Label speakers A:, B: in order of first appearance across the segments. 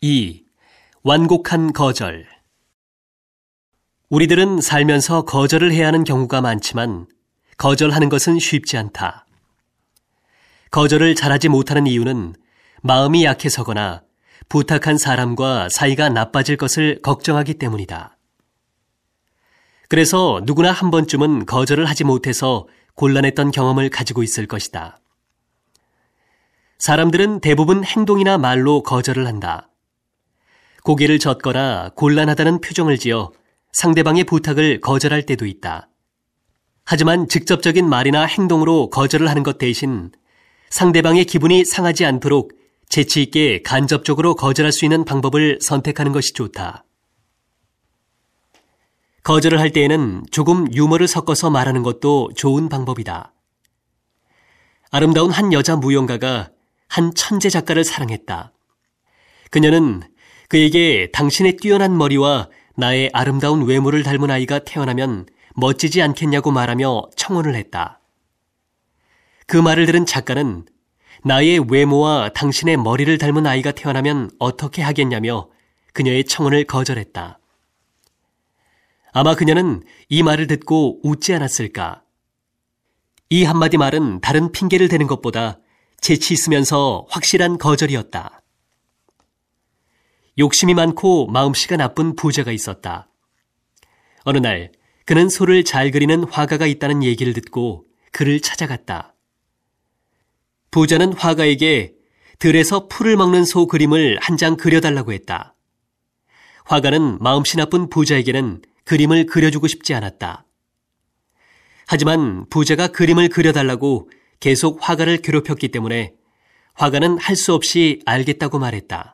A: 2. 완곡한 거절. 우리들은 살면서 거절을 해야 하는 경우가 많지만 거절하는 것은 쉽지 않다. 거절을 잘하지 못하는 이유는 마음이 약해서거나 부탁한 사람과 사이가 나빠질 것을 걱정하기 때문이다. 그래서 누구나 한 번쯤은 거절을 하지 못해서 곤란했던 경험을 가지고 있을 것이다. 사람들은 대부분 행동이나 말로 거절을 한다. 고개를 젓거나 곤란하다는 표정을 지어 상대방의 부탁을 거절할 때도 있다. 하지만 직접적인 말이나 행동으로 거절을 하는 것 대신 상대방의 기분이 상하지 않도록 재치 있게 간접적으로 거절할 수 있는 방법을 선택하는 것이 좋다. 거절을 할 때에는 조금 유머를 섞어서 말하는 것도 좋은 방법이다. 아름다운 한 여자 무용가가 한 천재 작가를 사랑했다. 그녀는 그에게 당신의 뛰어난 머리와 나의 아름다운 외모를 닮은 아이가 태어나면 멋지지 않겠냐고 말하며 청혼을 했다. 그 말을 들은 작가는 나의 외모와 당신의 머리를 닮은 아이가 태어나면 어떻게 하겠냐며 그녀의 청혼을 거절했다. 아마 그녀는 이 말을 듣고 웃지 않았을까. 이 한마디 말은 다른 핑계를 대는 것보다 재치 있으면서 확실한 거절이었다. 욕심이 많고 마음씨가 나쁜 부자가 있었다. 어느 날 그는 소를 잘 그리는 화가가 있다는 얘기를 듣고 그를 찾아갔다. 부자는 화가에게 들에서 풀을 먹는 소 그림을 한 장 그려달라고 했다. 화가는 마음씨 나쁜 부자에게는 그림을 그려주고 싶지 않았다. 하지만 부자가 그림을 그려달라고 계속 화가를 괴롭혔기 때문에 화가는 할 수 없이 알겠다고 말했다.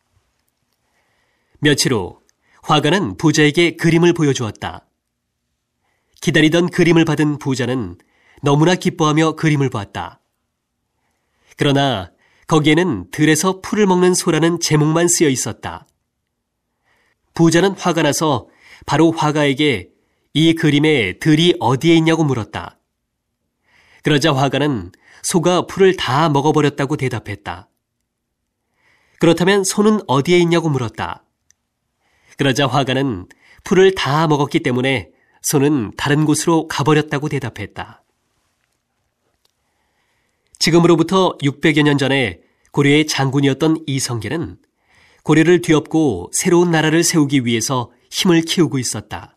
A: 며칠 후 화가는 부자에게 그림을 보여주었다. 기다리던 그림을 받은 부자는 너무나 기뻐하며 그림을 보았다. 그러나 거기에는 들에서 풀을 먹는 소라는 제목만 쓰여 있었다. 부자는 화가 나서 바로 화가에게 이 그림에 들이 어디에 있냐고 물었다. 그러자 화가는 소가 풀을 다 먹어버렸다고 대답했다. 그렇다면 소는 어디에 있냐고 물었다. 그러자 화가는 풀을 다 먹었기 때문에 소는 다른 곳으로 가버렸다고 대답했다. 지금으로부터 600여 년 전에 고려의 장군이었던 이성계는 고려를 뒤엎고 새로운 나라를 세우기 위해서 힘을 키우고 있었다.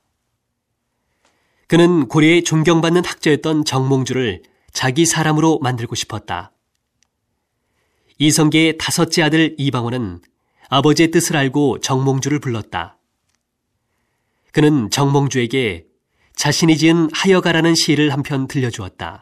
A: 그는 고려의 존경받는 학자였던 정몽주를 자기 사람으로 만들고 싶었다. 이성계의 다섯째 아들 이방원은 아버지의 뜻을 알고 정몽주를 불렀다. 그는 정몽주에게 자신이 지은 하여가라는 시를 한 편 들려주었다.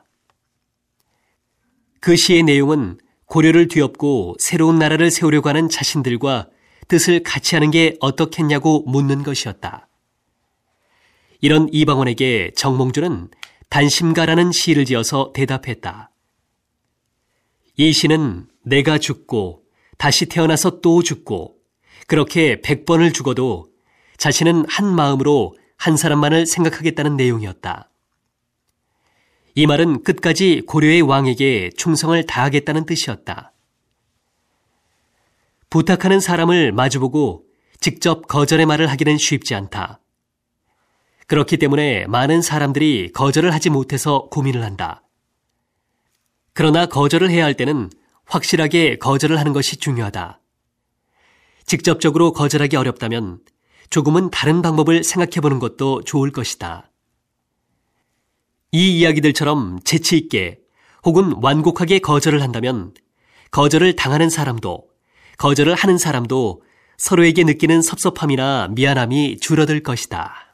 A: 그 시의 내용은 고려를 뒤엎고 새로운 나라를 세우려고 하는 자신들과 뜻을 같이 하는 게 어떻겠냐고 묻는 것이었다. 이런 이방원에게 정몽주는 단심가라는 시를 지어서 대답했다. 이 시는 내가 죽고 다시 태어나서 또 죽고 그렇게 100번을 죽어도 자신은 한 마음으로 한 사람만을 생각하겠다는 내용이었다. 이 말은 끝까지 고려의 왕에게 충성을 다하겠다는 뜻이었다. 부탁하는 사람을 마주보고 직접 거절의 말을 하기는 쉽지 않다. 그렇기 때문에 많은 사람들이 거절을 하지 못해서 고민을 한다. 그러나 거절을 해야 할 때는 확실하게 거절을 하는 것이 중요하다. 직접적으로 거절하기 어렵다면 조금은 다른 방법을 생각해 보는 것도 좋을 것이다. 이 이야기들처럼 재치 있게 혹은 완곡하게 거절을 한다면 거절을 당하는 사람도 거절을 하는 사람도 서로에게 느끼는 섭섭함이나 미안함이 줄어들 것이다.